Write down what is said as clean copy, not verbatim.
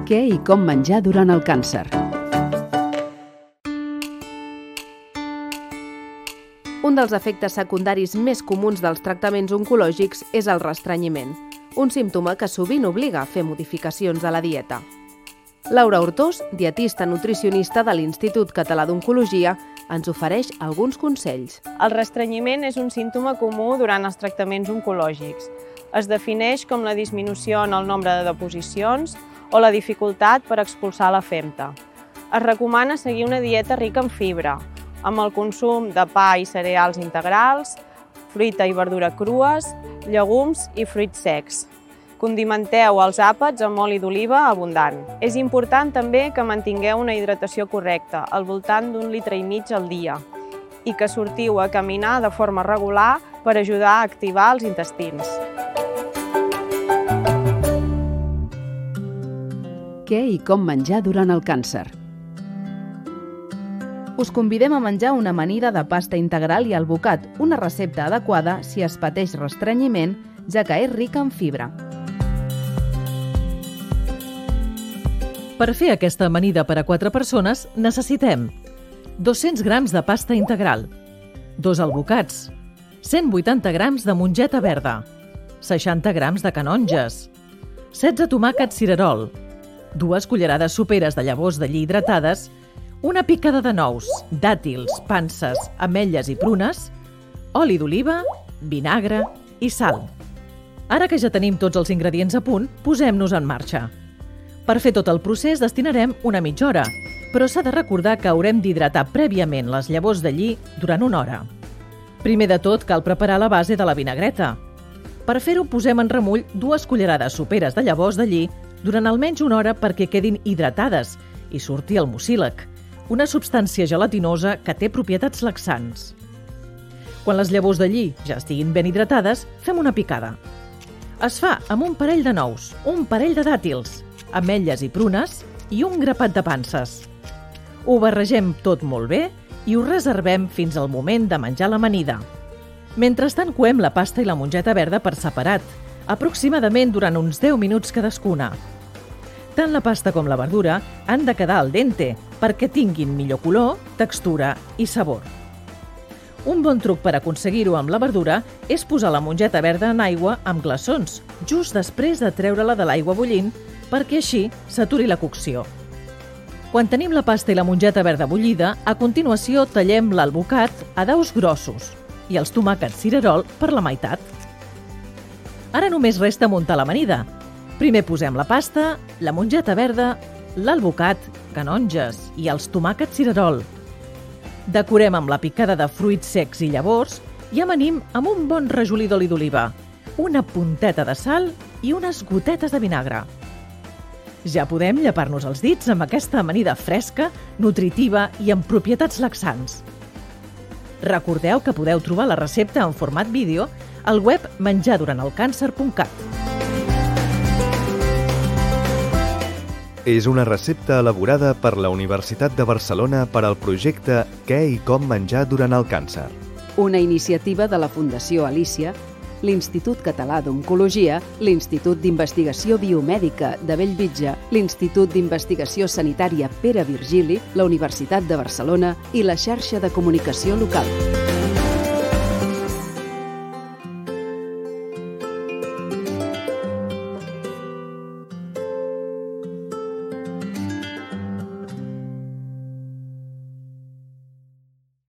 Què i com menjar durant el càncer. Un dels efectes secundaris més comuns dels tractaments oncològics és el restrenyiment, un símptoma que sovint obliga a fer modificacions a la dieta. Laura Hortós, dietista nutricionista de l'Institut Català d'Oncologia, ens ofereix alguns consells. El restrenyiment és un símptoma comú durant els tractaments oncològics. Es defineix com la disminució en el nombre de deposicions o la dificultat per expulsar la femta. Es recomana seguir una dieta rica en fibra, amb el consum de pa i cereals integrals, fruita i verdura crues, llegums i fruits secs. Condimenteu els àpats amb oli d'oliva abundant. És important també que mantingueu una hidratació correcta, al voltant d'1,5 litre al dia, i que sortiu a caminar de forma regular per ajudar a activar els intestins. Què i com menjar durant el càncer. Us convidem a menjar una amanida de pasta integral i albocat, una recepta adequada si es pateix restrenyiment, ja que és rica en fibra. Per fer aquesta amanida per a 4 persones necessitem 200 grams de pasta integral, 2 albocats, 180 grams de mongeta verda, 60 grams de canonges, 16 tomàquets cirerol, 2 cullerades soperes de llavors de lli hidratades, una picada de nous, dàtils, panses, ametlles i prunes, oli d'oliva, vinagre i sal. Ara que ja tenim tots els ingredients a punt, posem-nos en marxa. Per fer tot el procés destinarem una mitja hora, però s'ha de recordar que haurem d'hidratar prèviament les llavors de lli durant una hora. Primer de tot, cal preparar la base de la vinagreta. Per fer-ho, posem en remull 2 cullerades soperes de llavors de lli durant almenys una hora perquè quedin hidratades i surti el mucílag, una substància gelatinosa que té propietats laxants. Quan les llavors de lli ja estiguin ben hidratades, fem una picada. Es fa amb un parell de nous, un parell de dàtils, ametlles i prunes i un grapat de panses. Ho barregem tot molt bé i ho reservem fins al moment de menjar l'amanida. Mentrestant coem la pasta i la mongeta verda per separat, aproximadament durant uns 10 minuts cadascuna. Tant la pasta com la verdura han de quedar al dente perquè tinguin millor color, textura i sabor. Un bon truc per aconseguir-ho amb la verdura és posar la mongeta verda en aigua amb glaçons, just després de treure-la de l'aigua bullint, perquè així s'aturi la cocció. Quan tenim la pasta i la mongeta verda bullida, a continuació tallem l'albocat a daus grossos i els tomàquets cirerol per la meitat. Ara només resta muntar l'amanida. Primer posem la pasta, la mongeta verda, l'albocat, canonges i els tomàquets cirerol. Decorem amb la picada de fruits secs i llavors i amanim amb un bon rajolí d'oli d'oliva, una punteta de sal i unes gotetes de vinagre. Ja podem llepar-nos els dits amb aquesta amanida fresca, nutritiva i amb propietats laxants. Recordeu que podeu trobar la recepta en format vídeo al web menjardurantelcancer.cat. És una recepta elaborada per la Universitat de Barcelona per al projecte Què i com menjar durant el càncer. Una iniciativa de la Fundació Alícia, l'Institut Català d'Oncologia, l'Institut d'Investigació Biomèdica de Bellvitge, l'Institut d'Investigació Sanitària Pere Virgili, la Universitat de Barcelona i la xarxa de comunicació local.